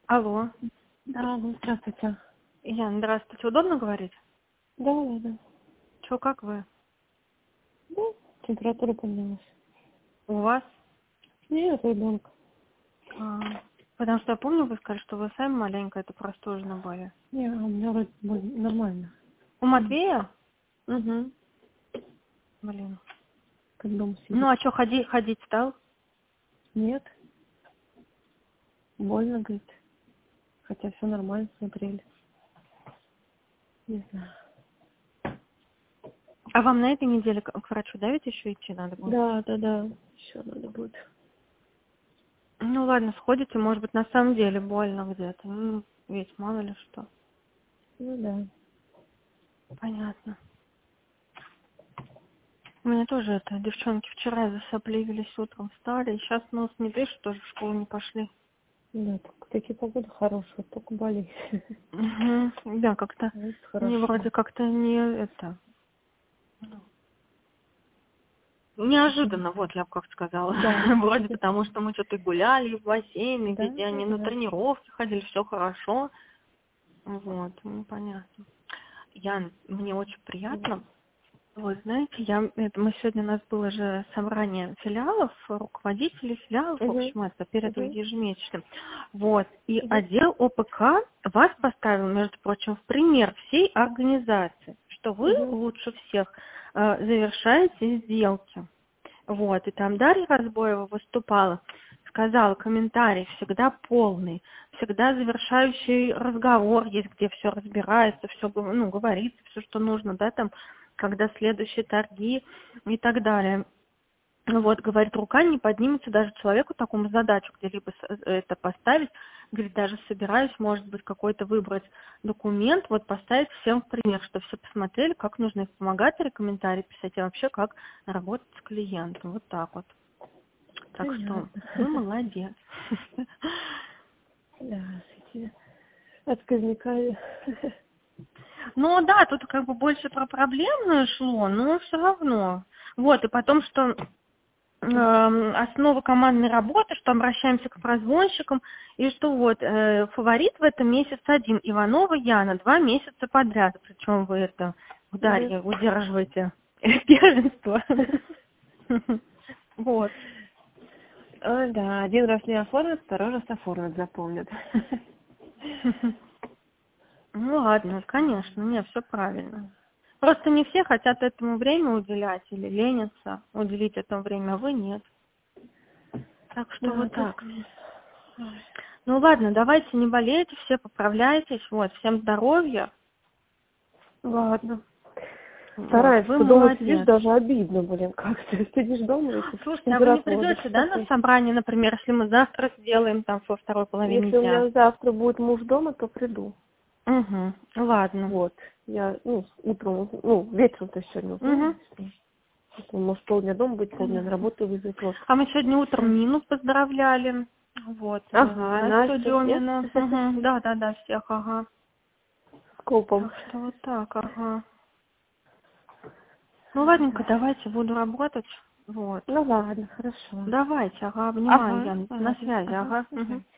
Алло. Да, ну здравствуйте. Ян, здравствуйте. Удобно говорить? Да, да, да. Чё, как вы? Ну, температура поднялась. У вас? Нет, ребенка. А, Потому что я помню, вы сказали, что вы сами маленькая, это простужена были. Не, у меня вроде бы нормально. У Матвея? Угу. Блин. Как дома Ну, сидит. а что, ходить стал? Нет, больно, говорит. Хотя все нормально смотрели. Не знаю. А вам на этой неделе к врачу, да, ведь еще идти надо будет? Да, да, да. Еще надо будет. Ну, ладно, сходите, может быть, на самом деле больно где-то. Ну, ведь мало ли что. Ну да. Понятно. У меня тоже это, девчонки вчера засопливились, утром встали, и сейчас нос не дышит, тоже в школу не пошли. Да, такие погоды хорошие, только болезнь. Угу. Да, как-то Это не хорошо. вроде как-то не это неожиданно, вот я бы как сказала. Да. Вроде потому, что мы что-то гуляли в бассейне, Да, везде они на да. тренировки ходили, все хорошо. Вот, ну понятно. Ян, мне очень приятно. Вот, знаете, мы сегодня у нас было же собрание филиалов, руководителей филиалов, в Угу. общем, это перед Угу. ежемесячным. Вот, и Угу. отдел ОПК вас поставил, между прочим, в пример всей организации, что вы Угу. лучше всех завершаете сделки. Вот, и там Дарья Разбоева выступала, сказала, комментарий всегда полный, всегда завершающий разговор есть, где все разбирается, все, ну, говорится, все, что нужно, да, там, когда следующие торги и так далее. Вот, говорит, рука не поднимется даже человеку такому задачу где-либо это поставить. Говорит, даже собираюсь, может быть, какой-то выбрать документ, вот поставить всем в пример, чтобы все посмотрели, как нужно их помогать, комментарии писать, и вообще, как работать с клиентом. Вот так вот. Так что Понятно. вы молодец. Да, эти отказника. Ну да, тут как бы больше про проблемную шло, но все равно. Вот, и потом, что основа командной работы, что обращаемся к прозвонщикам, и что вот фаворит в этом месяц один, Иванова Яна, 2 месяца подряд, причем вы это, Дарья, удерживаете первенство. Вот. Ой, да, один раз не оформят, второй раз оформят, запомнят. Ну ладно, конечно, не, все правильно. Просто не все хотят этому время уделять или ленятся уделить этому время, а вы нет. Так что Да, вот так. точно. Ну ладно, давайте не болейте, все поправляйтесь, вот, всем здоровья. Ладно. Вот, Стараюсь, вы что дома сидишь, молодец. даже обидно, блин, как ты сидишь дома, и тут Слушайте, а вы не температура до придете, да, на 40. собрание, например, если мы завтра сделаем там во второй половине Если у дня? меня завтра будет муж дома, то приду. Угу, ладно. Вот. Я, утром, вечером-то сегодня Угу. узнаю. Он может полдня дома быть, полдня на работу вызвать. Вот. А мы сегодня утром Нину поздравляли. Вот, Ага, Настю Настя, всех? Демину. Угу. Да, всех, ага. С копом. Так что вот так, ага. Ну, ладненько, давайте, буду работать. Вот. Ну ладно, хорошо. Давайте, ага, обнимаю, Ага, Ян. На ладно, связи, ага, ага. ага. Угу.